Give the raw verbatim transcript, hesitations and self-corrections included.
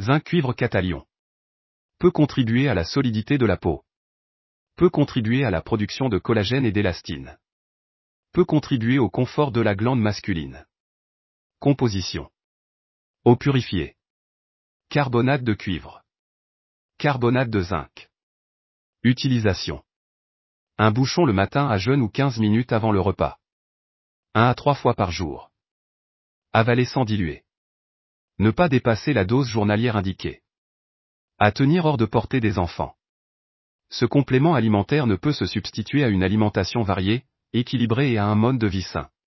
Zinc cuivre catalion. Peut contribuer à la solidité de la peau. Peut contribuer à la production de collagène et d'élastine. Peut contribuer au confort de la glande masculine. Composition. Eau purifiée. Carbonate de cuivre. Carbonate de zinc. Utilisation. Un bouchon le matin à jeûne ou quinze minutes avant le repas. un à trois fois par jour. Avaler sans diluer. Ne pas dépasser la dose journalière indiquée. À tenir hors de portée des enfants. Ce complément alimentaire ne peut se substituer à une alimentation variée, équilibrée et à un mode de vie sain.